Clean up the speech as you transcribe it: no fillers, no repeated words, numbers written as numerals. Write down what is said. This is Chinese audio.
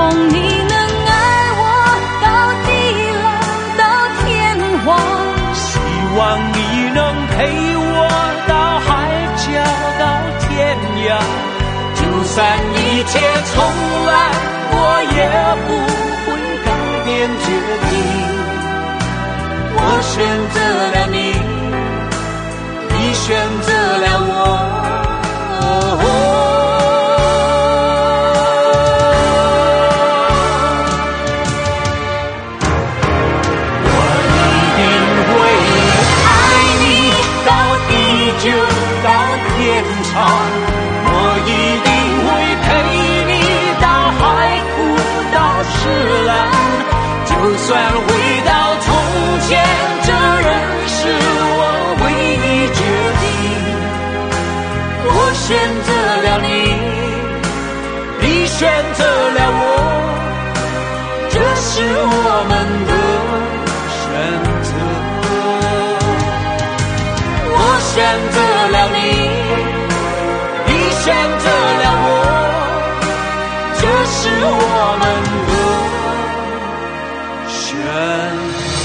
望你能爱我到地老到天荒， 希望你能陪我到海角到天涯。就算一切重来，我也不会改变决定。我选择了你，你选择了我。就到天长，我一定会陪你到海枯到石烂。就算回到从前，这仍是我唯一决定。我选择了你，你选择了我，这是我们的选择。我选择了你，你选择了我，这是我们的选择。